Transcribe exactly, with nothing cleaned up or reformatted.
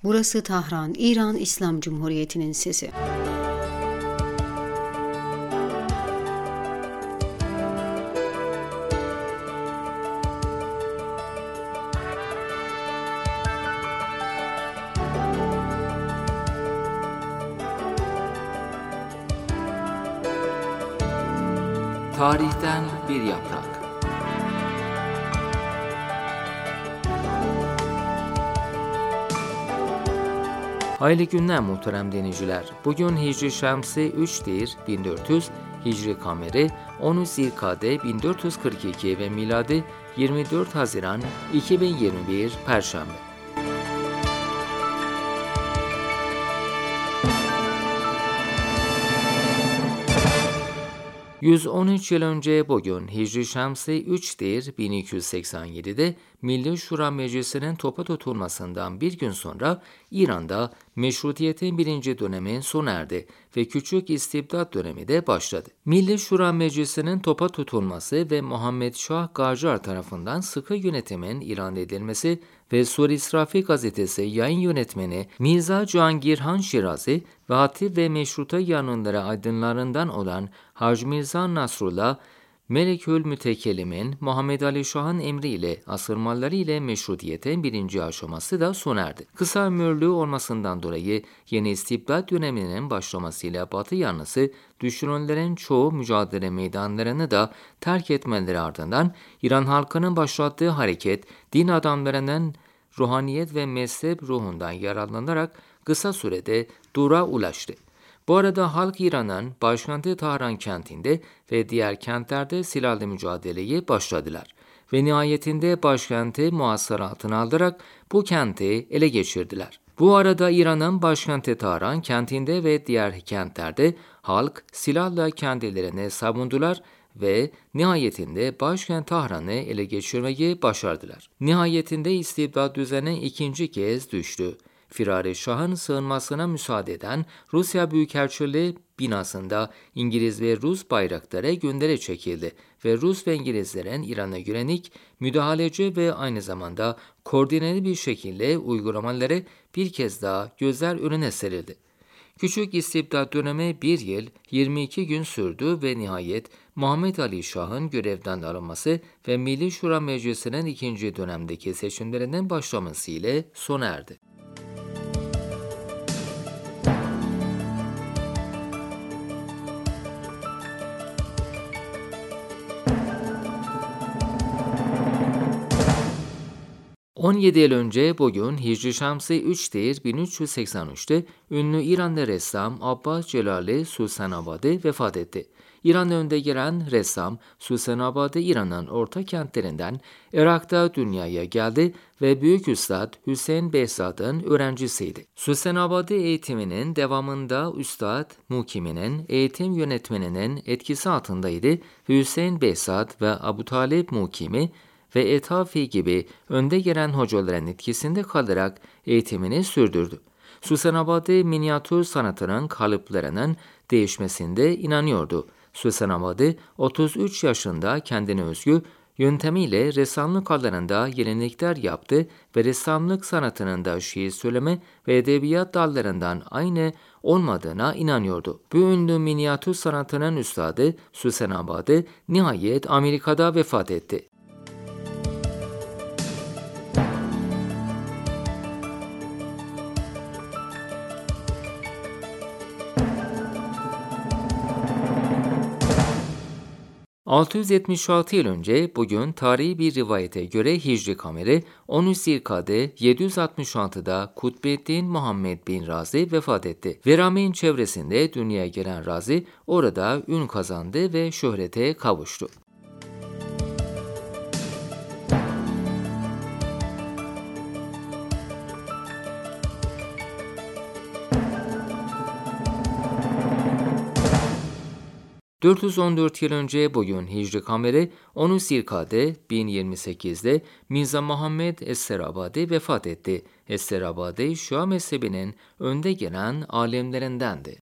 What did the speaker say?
Burası Tahran, İran İslam Cumhuriyeti'nin sesi. Tarihten bir yaprak. Hayırlı günler muhterem dinleyiciler. Bugün Hicri Şemsi üç'tir bin dört yüz, Hicri Kameri on üç Zilkade bin dört yüz kırk iki ve miladi yirmi dört Haziran iki bin yirmi bir Perşembe. yüz on üç yıl önce bugün Hicri Şemsi üç'tir bin iki yüz seksen yedi'de Milli Şura Meclisi'nin topa tutulmasından bir gün sonra İran'da meşrutiyetin birinci dönemi sona erdi ve küçük istibdat dönemi de başladı. Milli Şura Meclisi'nin topa tutulması ve Muhammed Şah Qacar tarafından sıkı yönetimin ilan edilmesi ve Sur İsrafi gazetesi yayın yönetmeni Mirza Cihangir Şirazi ve Hatip ve Meşruta yanınları aydınlarından olan Hacı Mirza Nasrullah, Melekül Mütekellim'in Muhammed Ali Şah'ın emriyle asırmaları ile meşrutiyetin birinci aşaması da sona erdi. Kısa ömürlü olmasından dolayı yeni istibdat döneminin başlamasıyla Batı yanlısı düşmanların çoğu mücadele meydanlarını da terk etmeleri ardından İran halkının başlattığı hareket din adamlarının ruhaniyet ve mezhep ruhundan yararlanarak kısa sürede dura ulaştı. Bu arada halk İran'ın başkenti Tahran kentinde ve diğer kentlerde silahlı mücadeleye başladılar ve nihayetinde başkenti muhasara altına alarak bu kenti ele geçirdiler. Bu arada İran'ın başkenti Tahran kentinde ve diğer kentlerde halk silahla kendilerini savundular ve nihayetinde başkent Tahran'ı ele geçirmeyi başardılar. Nihayetinde istibdat düzeni ikinci kez düştü. Firari Şah'ın sığınmasına müsaade eden Rusya Büyükelçiliği binasında İngiliz ve Rus bayrakları göndere çekildi ve Rus ve İngilizlerin İran'a yönelik müdahaleci ve aynı zamanda koordineli bir şekilde uygulamaları bir kez daha gözler önüne serildi. Küçük istibdat dönemi bir yıl yirmi iki gün sürdü ve nihayet Muhammed Ali Şah'ın görevden alınması ve Milli Şura Meclisi'nin ikinci dönemdeki seçimlerinin başlaması ile sona erdi. on yedi yıl önce bugün Hicri Şemsi üç'tir bin üç yüz seksen üç'te ünlü İranlı ressam Abbas Celali Susanabadi vefat etti. İran'da önde gelen ressam Susanabadi İran'ın orta kentlerinden Irak'ta dünyaya geldi ve Büyük Üstad Hüseyin Behzad'ın öğrencisiydi. Susanabadi eğitiminin devamında Üstad Mukimi'nin eğitim yönetmeninin etkisi altındaydı ve Hüseyin Behzad ve Abu Talib Mukimi ve Etafi gibi önde gelen hocaların etkisinde kalarak eğitimini sürdürdü. Susanabadi minyatür sanatının kalıplarının değişmesinde inanıyordu. Susanabadi otuz üç yaşında kendine özgü yöntemiyle ressamlık alanında yenilikler yaptı ve ressamlık sanatının da şiir söyleme ve edebiyat dallarından aynı olmadığına inanıyordu. Bu ünlü minyatür sanatının üstadı Susanabadi nihayet Amerika'da vefat etti. altı yüz yetmiş altı yıl önce bugün tarihi bir rivayete göre Hicri Kameri on üç Zilkade yedi yüz altmış altı'da Kutbeddin Muhammed bin Razi vefat etti. Verameyn çevresinde dünyaya gelen Razi orada ün kazandı ve şöhrete kavuştu. dört yüz on dört yıl önce bugün Hicri Kameri on üç Zilkade bin yirmi sekiz'de Mirza Muhammed Esterabadi vefat etti. Esterabadi Şia mezhebinin önde gelen alimlerindendi.